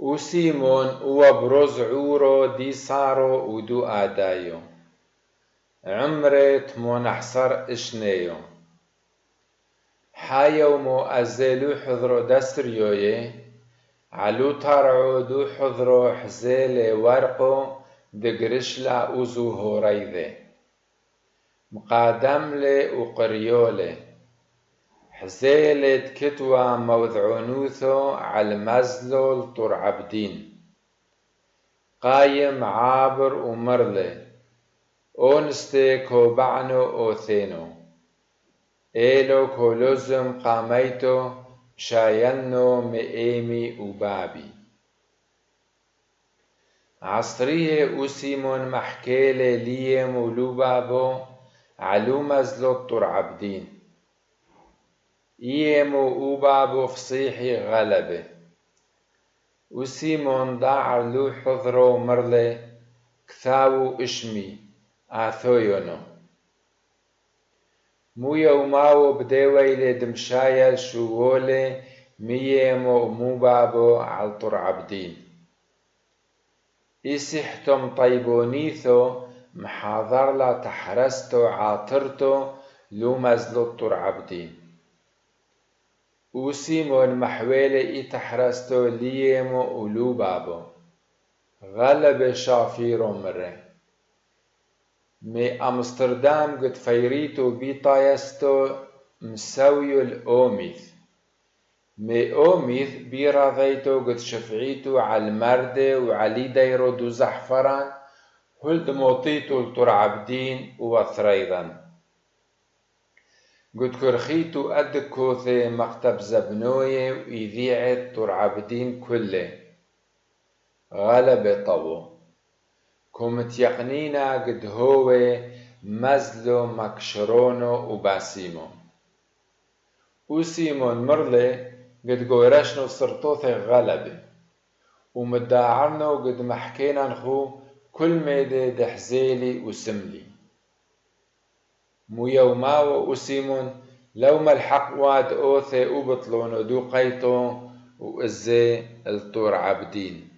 وسيمون وبروز عورو دي صارو ودو آدايو عمري تمون أحصر إشنيو حايو مو أزيلو حضرو دستريوي علو تارعو دو حضرو حزيلي ورقو دقرشلا أوزو هوريذي مقادملي وقريولي حزيلة كتوى موذعونوثو على مزلول طور عبدين قايم عابر ومرلي اونستي كوبعنو اوثينو ايلو كولوزم قاميتو شايلنو مئيمي وبابي عصريه وسيمون محكيلي ليم ولوبابو علو مزلول طور عبدين إيمو وبابو فصيحي غلبة وسيمون ضاع لو حضرو مرلي كثاو إشمي آثويونو مو يوماو بديويلي دمشايل شوولي ميمو مو بابو عالطر عبدين إسحتم طيبونيثو محاضر لا تحرستو عاطرتو لو مزلو الطر عبدين وسيمون محويلي تحرستو ليمو ولو بابو غلب شافيرو مره مي أمستردام قد فيريتو بيطايستو مساويو الأوميث مي أوميث بيراضيتو قد شفعيتو على المردة وعلي دايرو دو زحفران هلد موطيتو الطر عبدين وثريضا قد كرخيتو قد كوثي مكتب زبنوية وإذيعة طور عبدين كله غلب طبو كومت يقنينا قد هو مزلو مكشرونو وباسيمو وسيمون مرلي قد قويرشنو سرطوثي غلبة ومداعرنو قد محكينا نخو كل ميدي دحزيلي وسملي مو يوماو وسيمون لو ما الحق واد اوثي وبطلون ودو قيتو وازي الطور عبدين